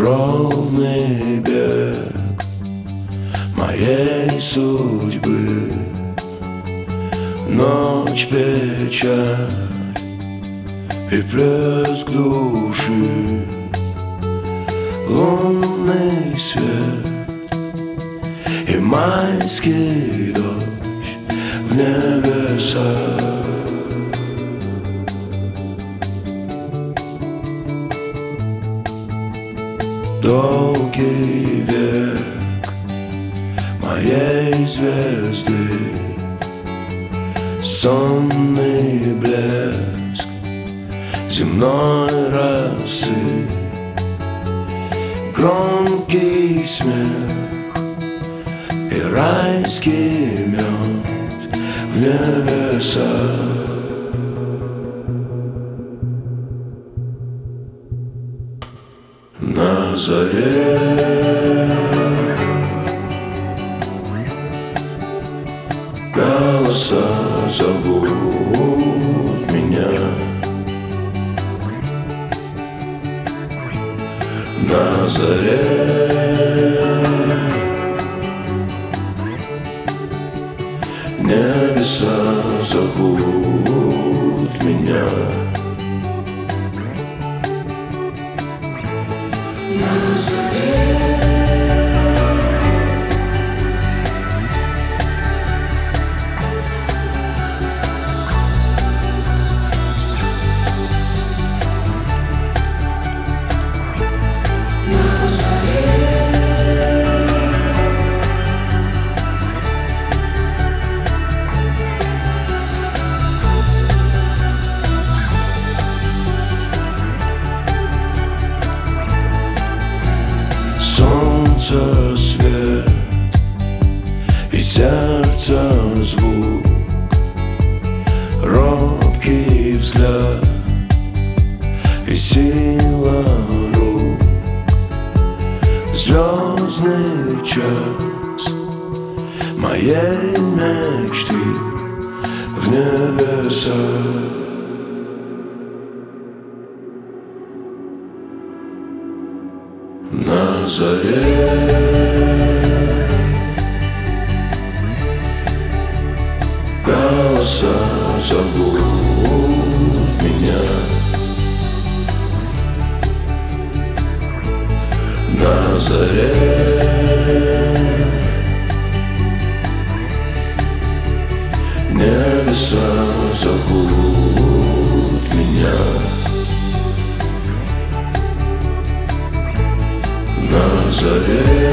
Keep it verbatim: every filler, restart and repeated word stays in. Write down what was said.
ровный бег моей судьбы. Ночь, печаль и плеск души, лунный свет и майский дождь в небесах. Долгий век моей звезды, сонный блеск земной росы, громкий смех и райский мед в небесах. На заре голоса зовут меня, на заре небеса зовут меня. Солнце свет и сердце звук, робкий взгляд и сила рук, звездный час моей мечты в небесах. На заре голоса зовут меня, на заре небеса зовут меня. На заре